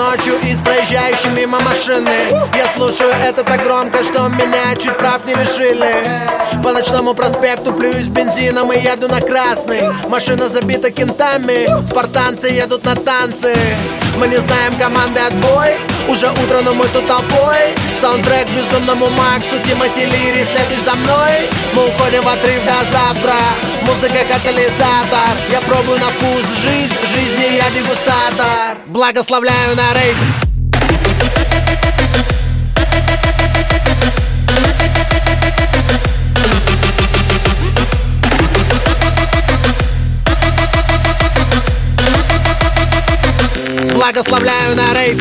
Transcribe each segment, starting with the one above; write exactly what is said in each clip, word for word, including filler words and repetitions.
ночью и с проезжающей мимо машины. Я слушаю это так громко, что меня чуть прав не лишили. По ночному проспекту плююсь бензином и еду на красный. Машина забита кентами, спартанцы едут на танцы. Мы не знаем команды отбой, уже утро, но мы тут толпой. Саундтрек безумному Максу, Тимати Лири, следуй за мной. Мы уходим в отрыв до завтра, музыка катализатор. Я пробую на вкус жизнь, жизни я дегустатор. Благословляю на рейв. Благословляю на рейв.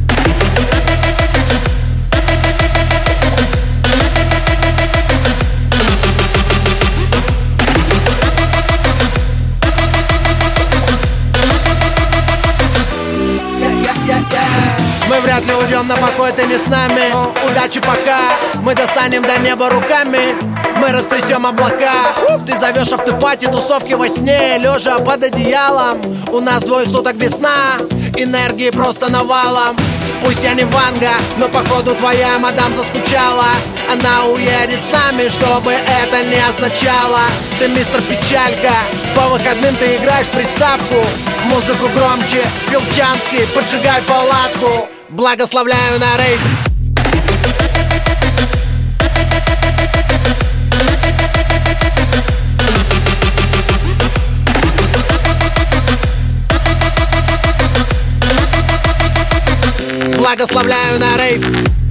Мы вряд ли уйдем на покой, ты не с нами. Но удачи пока, мы достанем до неба руками. Мы растрясем облака. Ты зовешь автопати, тусовки во сне, лежа под одеялом. У нас двое суток без сна, энергии просто навалом. Пусть я не Ванга, но походу твоя мадам заскучала. Она уедет с нами, чтобы это не означало. Ты мистер Печалька, по выходным ты играешь приставку. Музыку громче, Филчанский, поджигай палатку. Благословляю на рейв. Благословляю на рейв.